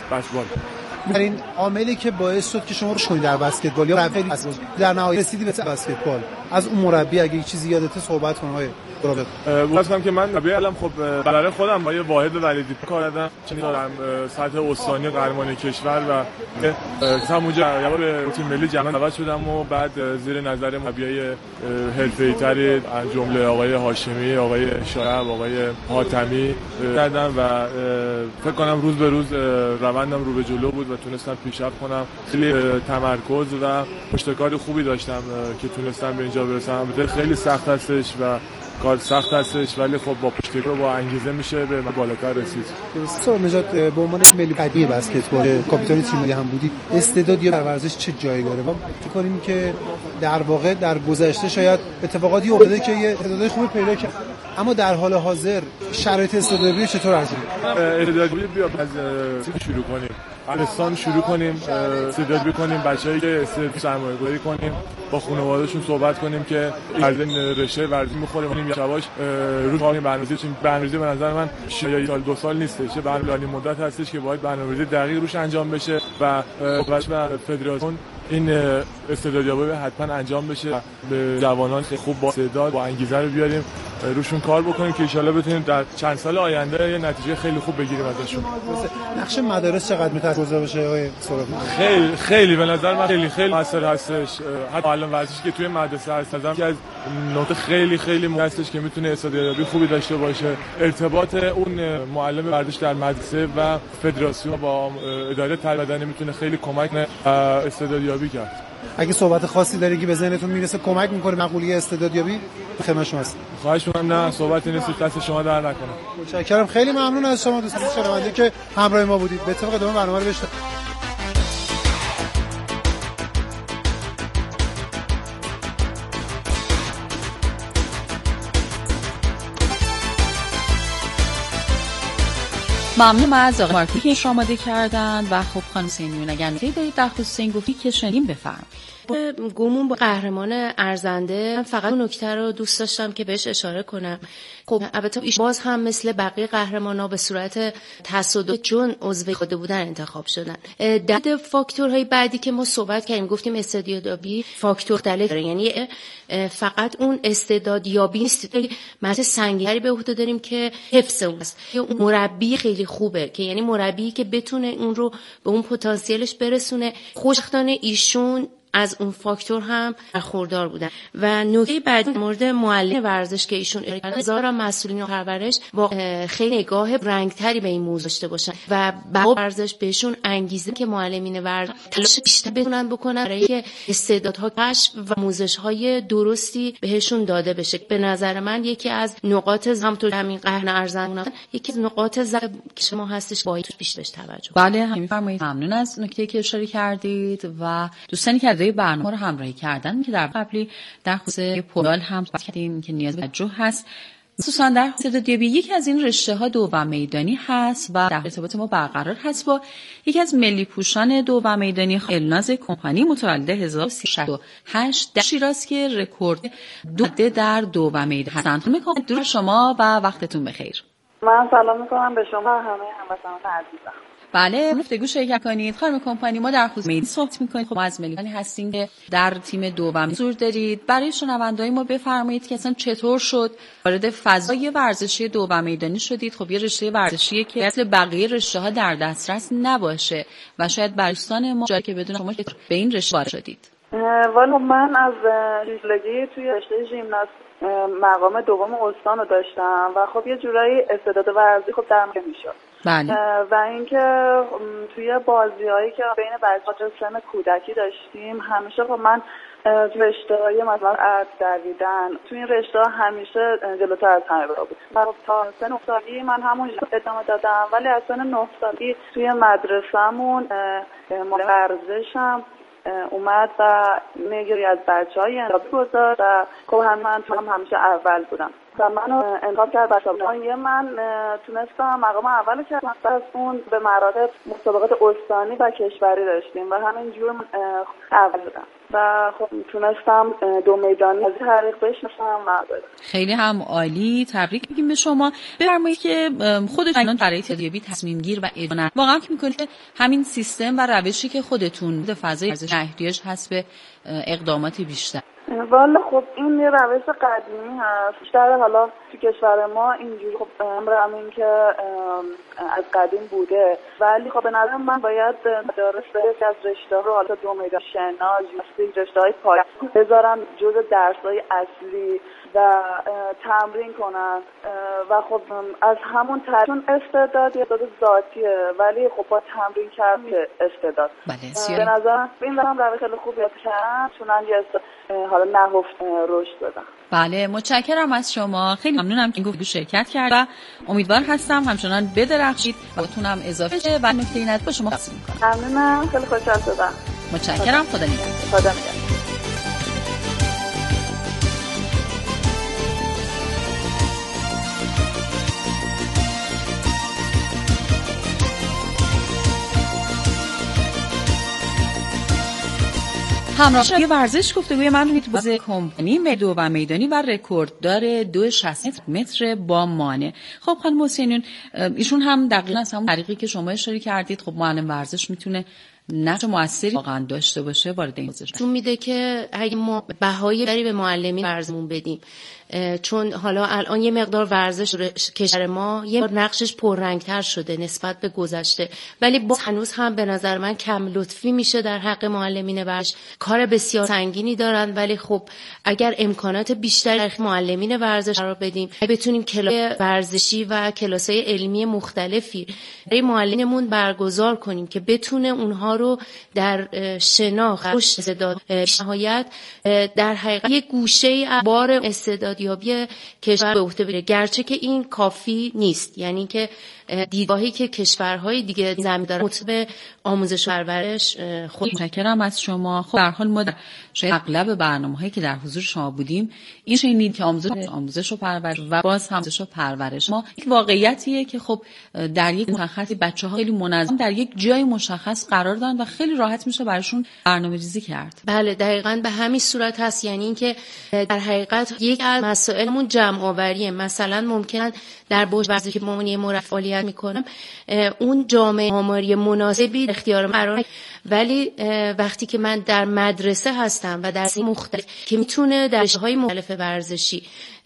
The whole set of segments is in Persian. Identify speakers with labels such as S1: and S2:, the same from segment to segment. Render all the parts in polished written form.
S1: بسکتبال.
S2: این عاملی که باعث شد که شما رو شوی در بسکتبال یا رفتی در نهایت رسیدی به بسکتبال، از اون مربی اگه چیزی یادته صحبت کنه های برادر.
S1: واسه که من الان خب برای خودم با یه واحد ولیدی کار کردم، چون دارم سطح استانی قهرمانی کشور و همونجا یه بار تیم ملی جهان دعوت شدم و بعد زیر نظر مربیای حرفه‌ای‌تر از جمله آقای هاشمی، آقای شایب، آقای حاتمی کردم و فکر کنم روز به روز روندم رو به جلو بود و تونستم پیشرفت کنم. خیلی تمرکز و پشتکار خوبی داشتم که تونستم به اینجا برسم. خیلی سخت هستش و کار سخت هستش، ولی خب با پشتکار با انگیزه میشه به بالاتر رسید.
S2: سلام نجات، به عنوان ملی قدی بسکتبال کاپیتان تیم ملی هم بودی، استعداد یا ورزش چه جایی داره؟ ما فکر کنیم که در واقع در گذشته شاید اتفاقاتی افتاده که یه استعداد خوبی پیدا کرد، اما در حال حاضر شرایط استعدادی چطور ارزیابی می‌کنی؟
S1: استعدادی بیا از شروع کنیم. اصلا شروع کنیم استعداد بکنیم، بچه‌ای که سرمایه‌گذاری کنیم، با خانواده‌شون صحبت کنیم که از این رشته ورزشی می‌خوریم یواش رو کار برنامه‌ریزی. چون برنامه‌ریزی به نظر من یه سال دو سال نیستش، چه برنامه‌ریزی مدت هستش که باید برنامه‌ریزی دقیق روش انجام بشه و فدراسیون این استعدادیابی حتما انجام بشه، به جوانان خوب با استعداد با انگیزه رو بیاریم روشون کار بکنیم که ان شاءالله بتونیم در چند سال آینده یه نتیجه خیلی خوب بگیریم ازشون.
S2: نقش مدارس چقدر می‌تونه بشه آقای سراغی؟
S1: خیلی به نظر من خیلی موثر هستش. حتی الان ورزشی که توی مدرسه هستم که از نقطه خیلی مهمه هستش که میتونه استعدادیابی خوبی داشته باشه. ارتباط اون معلم ورزش در مدرسه و فدراسیون با اداره تربیتی میتونه خیلی کمک کنه استعدادیابی کرد.
S2: اگه صحبت خاصی داری که به ذهنتون میرسه کمک میکنه مقوله استعدادیابی، خدمت شما هست.
S1: خواهش می‌کنم. نه صحبتی نیست، دست شما در نکنه.
S2: متشکرم، خیلی ممنون از شما دوستان شنونده که همراه ما بودید. به طبق ادامه برنامه رو بشنوید.
S3: ممنونم از آقای مارکی که آماده کردن و خب خانم سیمیون اگر نکته‌ای دارید در خصوص این گفتی که شنیدیم بفرمایید.
S4: گمون با قهرمان ارزنده، فقط اون نکته رو دوست داشتم که بهش اشاره کنم. خب البته ایش باز هم مثل بقیه قهرمان‌ها به صورت تصادف چون عضو خود بودن انتخاب شدن. در فاکتورهای بعدی که ما صحبت کردیم گفتیم استعدادیابی فاکتور مختلف داره، یعنی فقط اون استعدادیابی نیست، مثلا سنگینی به عهده داریم که حفظ اون است. اون مربی خیلی خوبه که یعنی مربی که بتونه اون رو به اون پتانسیلش برسونه. خوشبختانه ایشون از اون فاکتور هم برخوردار بودن. و نکته بعدی مورد معلم ورزش که ایشون هزار مسئولین پرورش با خیلی نگاه رنگتری به این موضوع داشته باشن و با ورزش بهشون انگیزه که معلمین ورزش تلاش بیشتر بتونن بکنن برای که استعدادها کشف و آموزش‌های درستی بهشون داده بشه. به نظر من یکی از نقاط همونطور همین قهرمان ارزنده یکی از نقاط ضعف که شما هستش باید بیشتر توجه.
S3: بله همین فرمایید. ممنون از نکته‌ای که اشاره کردید و دوستانی که برنامه رو همراهی کردن که در قبلی در خصوص پولال هم صحبت کردیم که نیاز به توجه هست، خصوصا در استعدادیابی. یکی از این رشته‌ها دو و میدانی هست و در ارتباط ما برقرار هست با یکی از ملی پوشان دو و میدانی الناز کمپانی متولد 1368 در شیراز که رکورد دو در دو و میدان هستند. می‌کنم درود شما و وقتتون بخیر.
S5: من سلام می‌کنم به شما همه هموطنان عزیزم.
S3: بله گفتگو شرکت کنید. خانم کمپانی ما در خصوص میدان صحبت می‌کنید. خب ما از ملیانی هستیم که در تیم دوم حضور دارید. برای شنونده‌های ما بفرمایید که اصلا چطور شد وارد فضای ورزشی دوم میدانی شدید. خب یه رشته ورزشیه که مثل بقیه رشته‌ها در دسترس نباشه و شاید برای دوستان ما جایی که بدون شما به این رشته وارد شدید.
S5: والا من از ریزلگی توی رشته ژیمناست مقام دوم استان رو داشتم و خب یه جورایی استعداد ورزشی خب درم میشد.
S3: بله.
S5: و اینکه توی بازی‌هایی که بین بچه‌ها سن کودکی داشتیم همیشه خب من رشته‌های مثلا ارت دویدن تو این رشته همیشه جلوتر از همه بود. تا سن 9 سالگی من همون ادامه دادم، ولی از سن 9 سالگی توی مدرسه‌مون ورزشم اومد و میگیری از بچه‌های انتخابی گذاشت و خب من همیشه اول بودم. و منو انتخاب کرد برای من تونستم مقام اول کردم. از اون به مراتب مسابقات استانی و کشوری داشتیم و همینجور اول بودم و خب تونستم 2 میدانی از طریق بشناسم و
S3: خیلی هم عالی. تبریک میگیم به شما. بفرمایید که خودتون برای تدریبی تصمیم گیر و اداره واقعا که میکنید که همین سیستم و روشی که خودتون به فضای ورزش احتیاج هست به اقدامات بیشتر؟
S5: والا خب این یه روش قدیمی هست بیشتر، حالا تو کشور ما اینجوری خب همین که از قدیم بوده، ولی خب به نظر من باید مدارس یکی از رشته‌ها رو حالا 2 میدان شنا، ژیمناستیک، رشته‌های پایه بذارن جزء درس‌های اصلی و تمرین کنن و خب از همون چون استعداد ذاتیه ولی خب با تمرین کردن استعداد. به نظر این روش خیلی خوبی کردن چونن یه حالا نهفت رشد بدن.
S3: بله متشکرم از شما. خیلی ممنونم که گفتگو شرکت کرد و امیدوار هستم همچنان بدرخشید و بتونم اضافه شه و نکته‌ای نداره با شما خواهش می‌کنم.
S5: ممنونم، خیلی خوشحال شدم.
S3: متشکرم. خدا نگهدار.
S5: خدا نگهدار.
S3: همراهان ورزش گفتگوی من رو باز کمپانی مدو و میدانی و رکورددار 2.60 متر با مانع. خب خانم حسینیون ایشون هم دقیقاً از همون طریقی که شما اشاره کردید خب معلم ورزش میتونه نقش موثری واقعا داشته باشه وارد این حوزه.
S4: چون میده که اگه ما بهای بری به معلمین ورزشمون بدیم، چون حالا الان یه مقدار ورزش کشور ما یه نقشش پررنگتر شده نسبت به گذشته، ولی باز هنوز هم به نظر من کم لطفی میشه در حق معلمین ورزش. کار بسیار سنگینی دارن، ولی خب اگر امکانات بیشتری در معلمین ورزش قرار بدیم، بتونیم کلاس ورزشی و کلاس‌های علمی مختلفی برای معلمینمون برگزار کنیم که بتونه اونها رو در شناخت رشد استعداد نهایت در حقیقت یک گوشه بار استعدادیابی کشور به عهده بگیره، گرچه که این کافی نیست. یعنی که دیدگاهی که کشورهای دیگه زمین دارن مطابق آموزش و پرورش خود.
S3: متشکرم از شما. خب به هر حال ما شاید اغلب برنامه‌هایی که در حضور شما بودیم این شنیدید که آموزش و پرورش و باز هم آموزش و پرورش ما یک واقعیتیه که خب در یک مشخصی بچه‌ها خیلی منظم در یک جای مشخص قرار دارن و خیلی راحت میشه براشون برنامه‌ریزی کرد.
S4: بله دقیقاً به همین صورت هست. یعنی اینکه در حقیقت یک از مسائلمون جمع آوریه. مثلا ممکنه در بوش ورزشی که ما یه فعالیت میکنم اون جامعه آماری مناسبی اختیار قرار، ولی وقتی که من در مدرسه هستم و درس مختلف که میتونه در رشته‌های مختلف ورزشی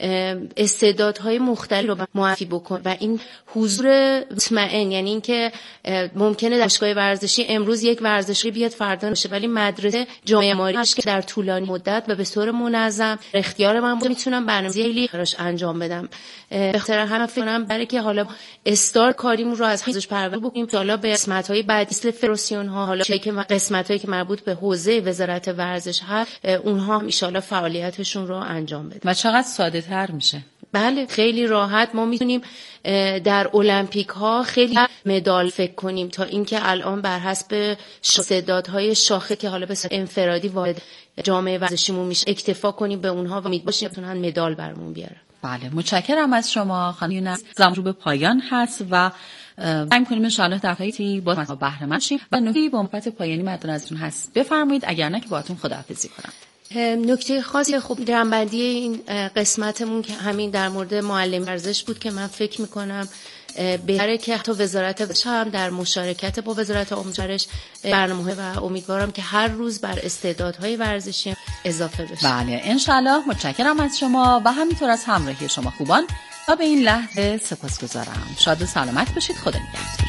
S4: استعدادهای مختلف رو معرفی بکنه و این حضور مطمئن، یعنی اینکه ممکنه دانشگاه ورزشی امروز یک ورزشی بیاد فردا نشه، ولی مدرسه جامعه آماری که در طولانی مدت و به طور منظم اختیار من بود میتونم برنامه‌ریزی براش انجام بدم. به خاطر همین فکر کنم برای که حالا استارت کاریمون رو از ورزش پرورش بکنیم تا حالا به قسمت‌های بعدی مثل فدراسیون ها، حالا که قسمت‌هایی که مربوط به حوزه وزارت ورزش هست اونها هم ان شاءالله فعالیتشون رو انجام بدن.
S3: و چقدر ساده‌تر میشه.
S4: بله خیلی راحت ما میتونیم در المپیک ها خیلی مدال فکر کنیم تا اینکه الان بر حسب استعدادهای شاخص که حالا به صورت انفرادی وارد جامعه ورزشیمون میشه اکتفا کنیم به اونها و امید باشیم بتونن مدال برامون بیارن.
S3: بله متشکرم از شما خانم یونس. زمان رو به پایان هست و سعی می‌کنیم ان شاءالله در حیاتی با بهره مند شیم و نکته‌ای با مفت پایانی مد نظرتون هست بفرمایید، اگر نه که باهاتون خداحافظی کنم.
S4: نکته خاصی خوب جنبندی این قسمتمون که همین در مورد معلم ورزش بود که من فکر میکنم بهتره که حتی وزارت ورزش هم در مشارکت با وزارت آموزش برنامه و امیدوارم که هر روز بر استعدادهای ورزشی اضافه بشه.
S3: بله انشالله. متشکرم از شما و همینطور از همراهی شما خوبان تا به این لحظه سپاسگزارم. شاد و سلامت باشید. خدا نگهدار.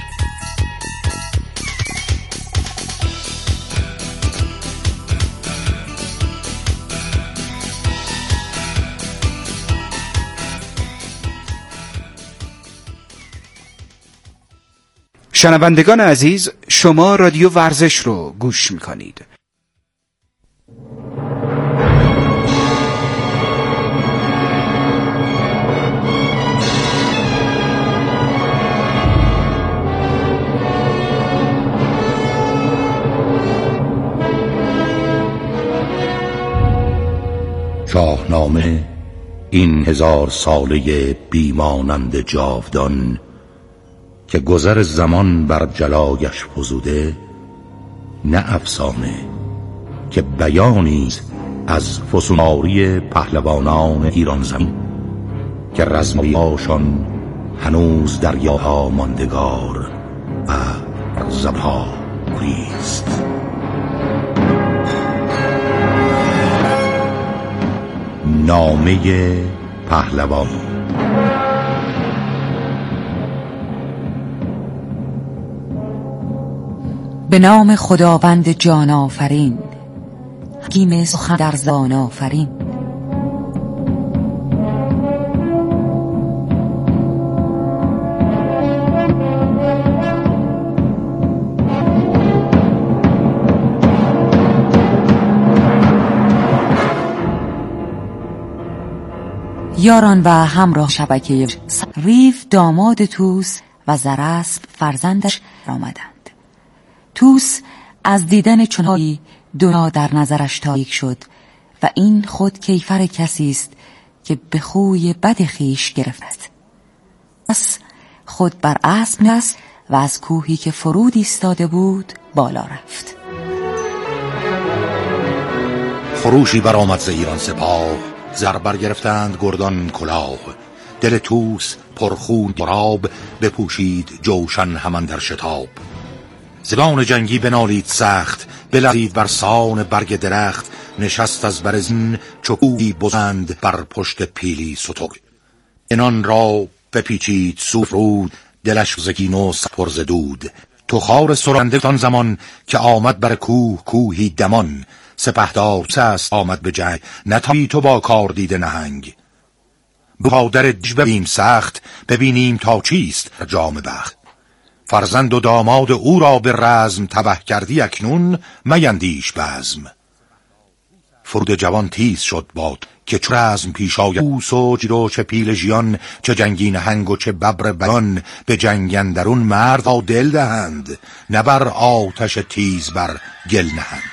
S6: شنوندگان عزیز، شما رادیو ورزش رو گوش می‌کنید.
S7: شاهنامه این 1000 ساله بیمانند جاودان که گذر زمان بر جلایش فزوده، نه افسانه که بیانیست از فسوناری پهلوانان ایران زمین که رزمایشان هنوز دریاها ماندگار و زبها گریست. نامه پهلوان.
S8: به نام خداوند جان آفرین، حکیم سخن در زبان آفرین. یاران و همراه شبکه ریف داماد توس و زراسپ فرزندش آمدند. توس از دیدن چنانی دنیا در نظرش تاریک شد و این خود کیفر کسی است که به خوی بد خویش گرفت. پس خود بر اسب نشست و از کوهی که فرود ایستاده بود بالا رفت.
S7: خروشی برآمد ز ایران سپاه، زر برگرفتند گردان کلاه. دل توس پرخون مراب، بپوشید جوشن همان در شتاب. زبان جنگی بنالید سخت، بلرزید بر سان برگ درخت. نشست از برزین چوبی بلند، بر پشت پیلی ستوگ. انان را بپیچید سوفرود، دلش ز کین و پر ز دود. تو خار سرنده آن زمان که آمد بر کوه کوهی دمان. سپهدار سست آمد به جنگ، نتابی تو با کار دیده نهنگ. بخادر دژ ببینیم سخت، ببینیم تا چیست جام بخت. فرزند و داماد او را به رزم تبه کردی اکنون، میندیش بزم. فرود جوان تیز شد باد که چو رزم پیش آید. توس و جیرو چه پیل ژیان، چه جنگی نهنگ و چه ببر بیان. به جنگ اندرون مرد را دل دهند، نه بر آتش تیز بر گل نهند.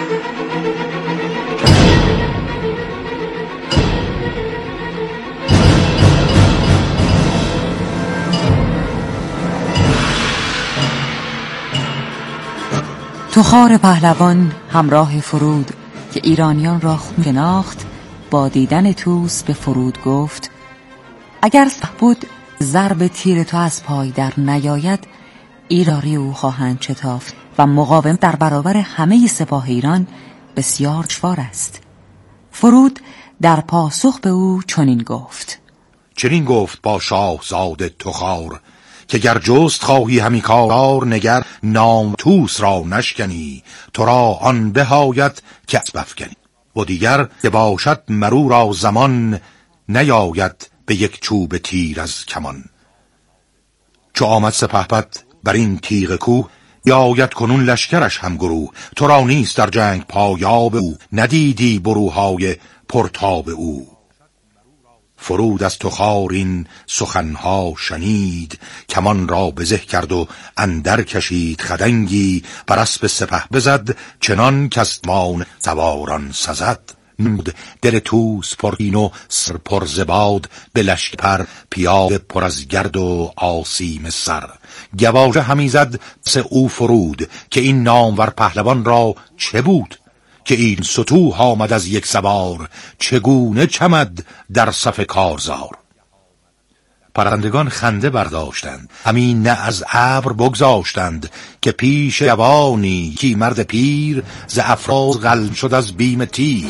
S8: تخار پهلوان همراه فرود که ایرانیان را خوب شناخت، با دیدن توس به فرود گفت: اگر بود ضرب تیر تو از پای در نیاید، ایراری او خواهند شتافت و مقاوم در برابر همه سپاه ایران بسیار دشوار است. فرود در پاسخ به او چنین گفت:
S7: چنین گفت با شاهزاده تخار که گر جست خواهی همی کار، نگر نام توس را نشکنی. تو را آن بهایت که اسب افکنی. و دیگر که باشد مرو را زمان، نیاید به یک چوب تیر از کمان. چو آمد سپهبد بر این تیغ کوه، بیاید کنون لشکرش هم گروه. تو را نیست در جنگ پایاب او، ندیدی بروهای پرتاب او. فرود از تخار این سخنها شنید، کمان را بزه کرد و اندر کشید. خدنگی بر اسب سپه بزد، چنان کستمان سواران سزد. دل توس پرکین و سر پر ز باد، به لشکر پر پیاده پر از گرد و آسیم سر. گواژه همی زد سه او فرود که این نامور پهلوان را چه بود. که این ستوه آمد از یک سوار، چگونه چمد در صف کارزار. پرندگان خنده برداشتند، همی نه از ابر بگذاشتند. که پیش جوانی کی مرد پیر، ز افراز قلب شد از بیم تیر.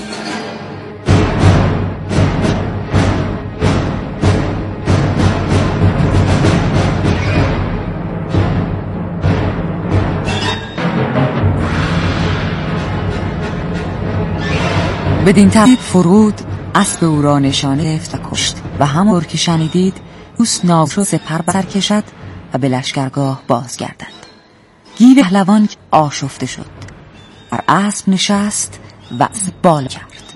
S8: بدین ترتیب فرود اسب او را نشانه گرفت و کشت و همانطور که شنیدید توس ناو را سپر بر کشد و به لشکرگاه بازگردند. گیو پهلوان آشفته شد، بر اسب نشست و بالا کرد.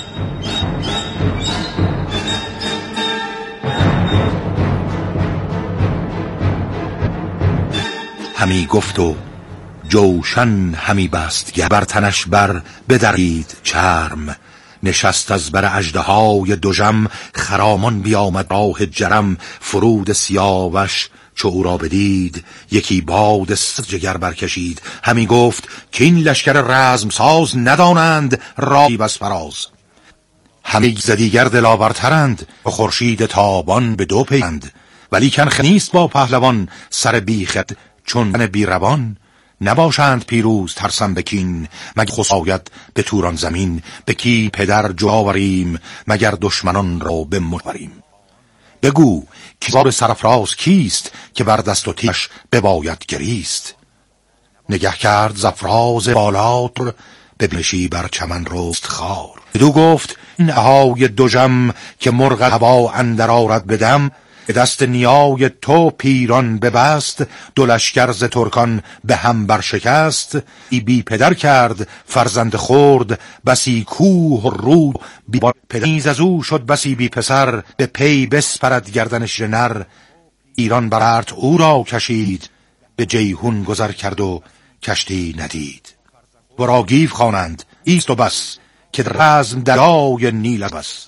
S7: همی گفت و جوشن همی بست، بر تنش بر بدرید چرم. نشست از بر اژدهای دژم، خرامان بیامد راه جرم. فرود سیاوش چو او را بدید، یکی باد جگر برکشید. همی گفت که این لشکر رزم ساز، ندانند رای بس فراز. همی ز دیگر دلاورترند، و خورشید تابان به دو پیند. ولیکن نیست با پهلوان، سر بیخد چون بیروان. نباشند پیروز ترسم بکین، مگر خساید به توران زمین. بکی پدر جاوریم، مگر دشمنان را بمریم. بگو که زار سرفراز کیست، که بر دست و تیش بباید گریست. نگه کرد زفراز بالاتر، ببنشی بر چمن رست خار. بدو گفت این اهای دژم، که مرغ هوا اندر آرد بدم. به دست نیای تو پیران ببست، دو لشکر ز ترکان به هم برشکست. بی پدر کرد فرزند خرد، بسی کوه و رود بی پدر. نیز از او شد بسی بی پسر، به پی بسپرد گردنش نر. ایران برارت او را کشید، به جیهون گذر کرد و کشتی ندید. ورا گیو خوانند ایست و بس، که رزم دریای نیل بس.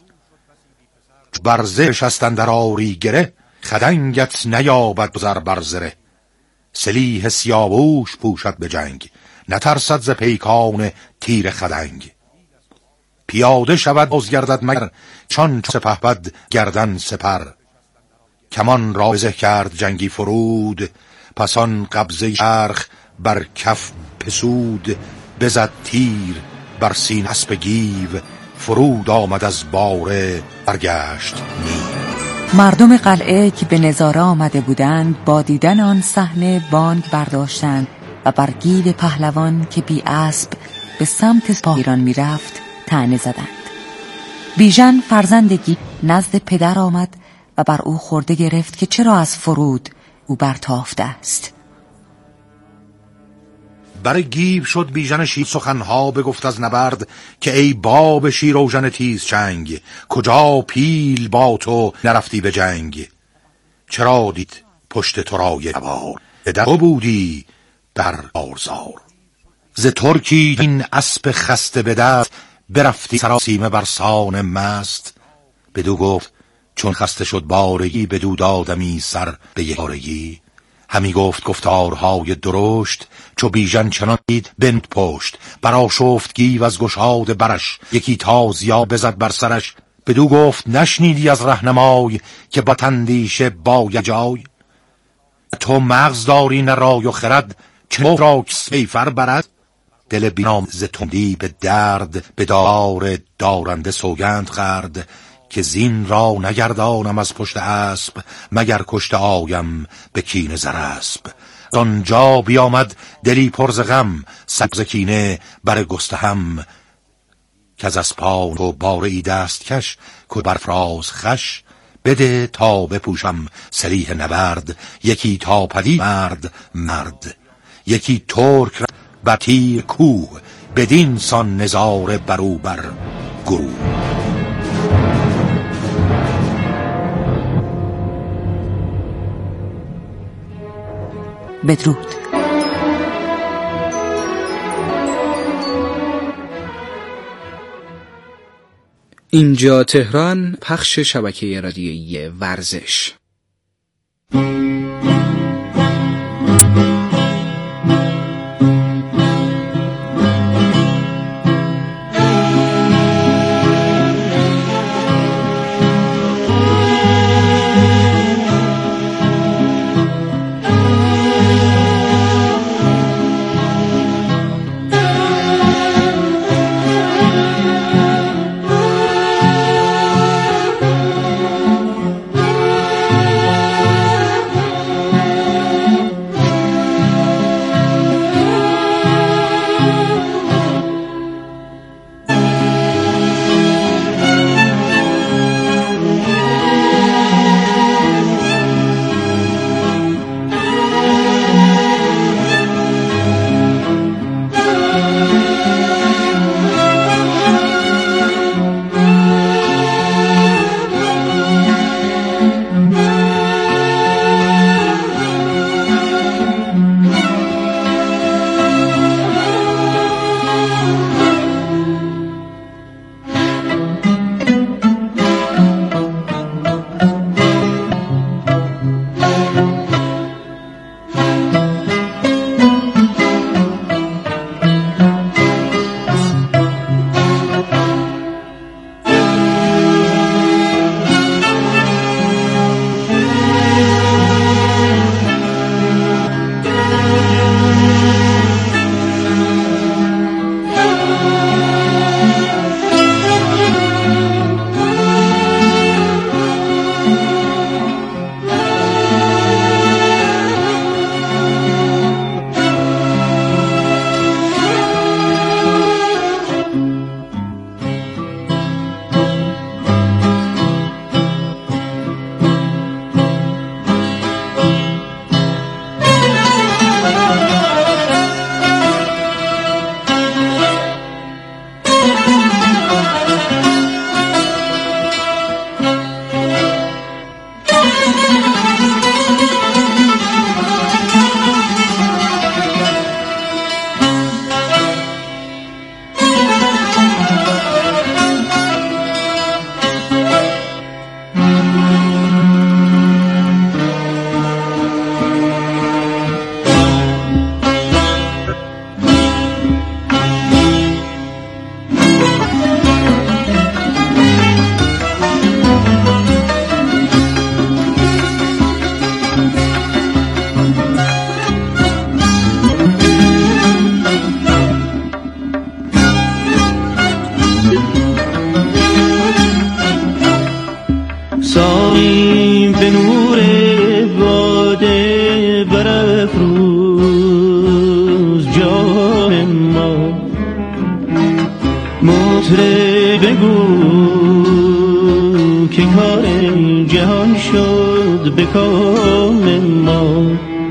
S7: برزه شستن در آری گره، خدنگت نیابد گذر برزره. سلیح سیاووش پوشد به جنگ، نترسد ز پیکان تیر خدنگ. پیاده شود بازگردد مگر، چون سپهبد گردن سپر. کمان را بزه کرد جنگی فرود، پسان قبضه چرخ بر کف پسود. بزد تیر بر سین اسپ گیو، فرود آمد از باره برگشت نیو.
S8: مردم قلعه که به نظاره آمده بودند با دیدن آن صحنه بانگ برداشتند و بر گیو پهلوان که بی اسب به سمت سپاه ایران می رفت طعنه زدند. بیژن فرزند گیو نزد پدر آمد و بر او خورده گرفت که چرا از فرود او برتافته است.
S7: بر گیو شد بیژن شید سخنها بگفت از نبرد، که ای باب شیراوژن تیز چنگ. کجا پیل با تو نرفتی به جنگ؟ چرا دید پشت تو رای نوار، به در بودی در آرزار. ز ترکی این اسب خسته به دست، برفتی سراسیمه بر سان مست. بدو گفت چون خسته شد بارگی، بدو دادمی سر به یارگی. همی گفت گفتارهای درشت، چو بیژن چنان دید بند پشت. برآشفت گیو از گشاد برش، یکی تازیا بزد بر سرش. بدو گفت نشنیدی از رهنمای، که بداندیشه باید جای. تو مغز داری نه رای و خرد، چه را سیفر برد. دل بینام ز تندی به درد، به دار دارنده سوگند خورد. که زین را نگردانم از پشت اسب، مگر کشته آیم به کینه زراسب. آنجا بیامد دلی پر ز غم، سبز کینه بر گستهم. که از اسپان و باره دست کش، که برفراز خش. بده تا بپوشم سلیح نبرد، یکی تا پدید مرد. یکی ترک بر تیر کوه، بدین سان نظاره برو بر گروه.
S8: بدرود.
S6: اینجا تهران، پخش شبکه رادیویی ورزش.
S9: مطرب بگو که کار جهان شد به کام ما.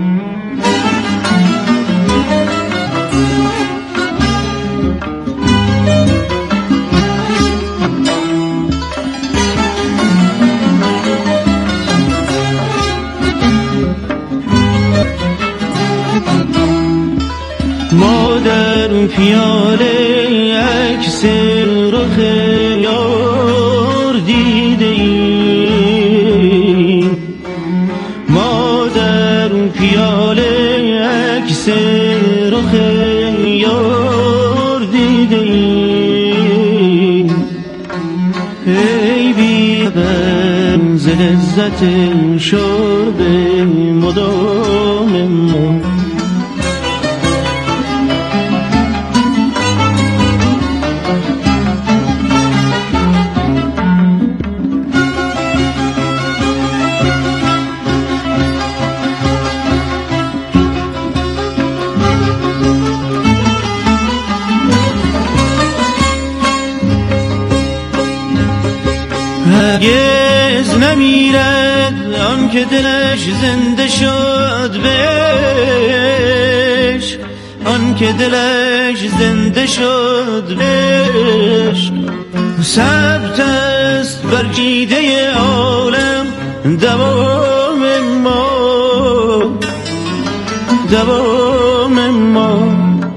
S9: ما در پیاله عکس رخ یار دیده ایم، ما در پیاله عکس رخ یار دیده ایم. ای بی خبر ز لذت شرب مدام ما. هرگز نمیرد آن که دلش زنده شد بهش، آن که دلش زنده شد بهش. ثبت است بر جیده عالم دوام ما، دوام ما.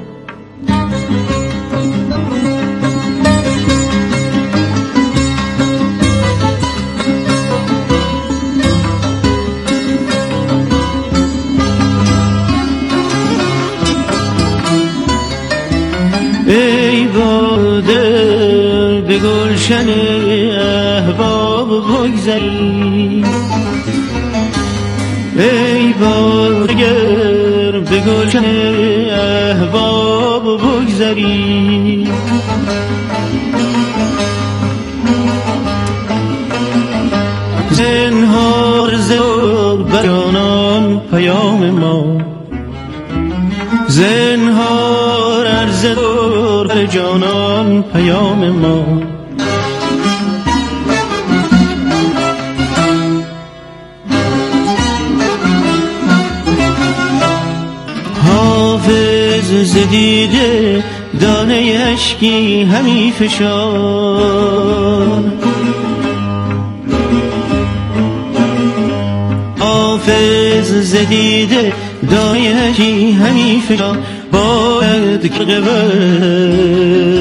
S9: ای باده به گلشن احباب بگذری، ای باده به گلشن احباب بگذری. زنهار زور بر جانان پیام ما، زنهار عرض دور بر جانان پیام ما. حافظ زدیده دانه اشکی همی فشان، حافظ زدیده دایه اشکی همی فشان. باید که قبل